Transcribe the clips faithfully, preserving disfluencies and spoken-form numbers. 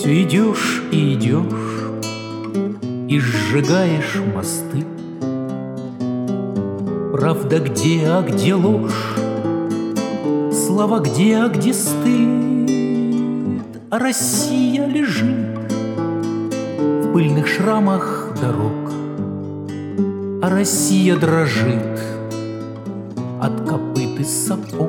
Все идешь и идешь, и сжигаешь мосты. Правда где, а где ложь? Слова где, а где стыд? А Россия лежит в пыльных шрамах дорог, а Россия дрожит от копыт и сапог.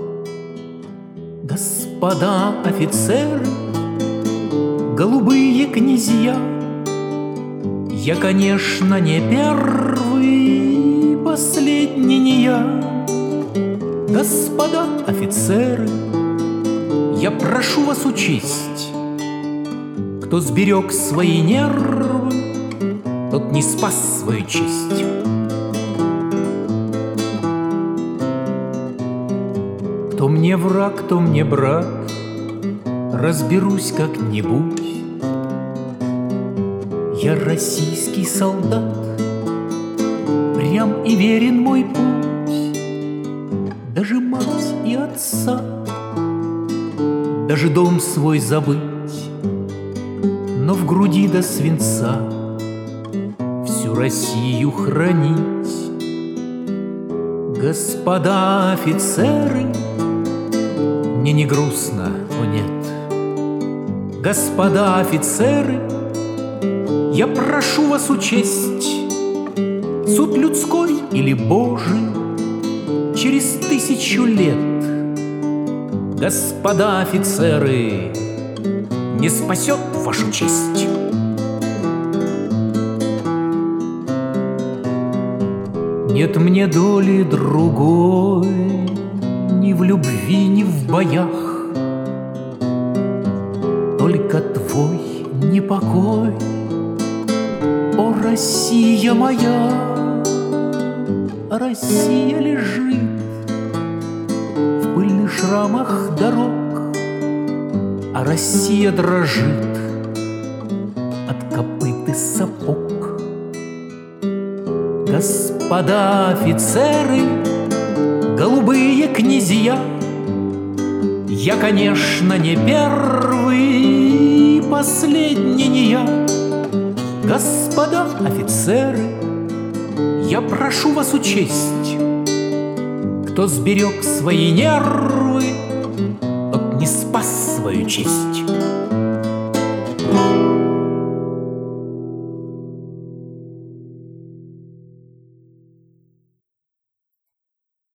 Господа офицеры, голубые князья, я, конечно, не первый, последний не я. Господа офицеры, я прошу вас учесть, кто сберег свои нервы, тот не спас свою честь. Кто мне враг, кто мне брат, разберусь как-нибудь. Я российский солдат, прям и верен мой путь. Даже мать и отца, даже дом свой забыть, но в груди до свинца всю Россию хранить. Господа офицеры, мне не грустно, о нет. Господа офицеры, я прошу вас учесть, суд людской или Божий через тысячу лет, господа офицеры, не спасет вашу честь. Нет мне доли другой, ни в любви, ни в боях, только твой непокой, о, Россия моя. Россия лежит в пыльных шрамах дорог, а Россия дрожит от копыт и сапог. Господа офицеры, голубые князья, я, конечно, не первый, последний не я. Господа офицеры, я прошу вас учесть, кто сберег свои нервы, тот не спас свою честь.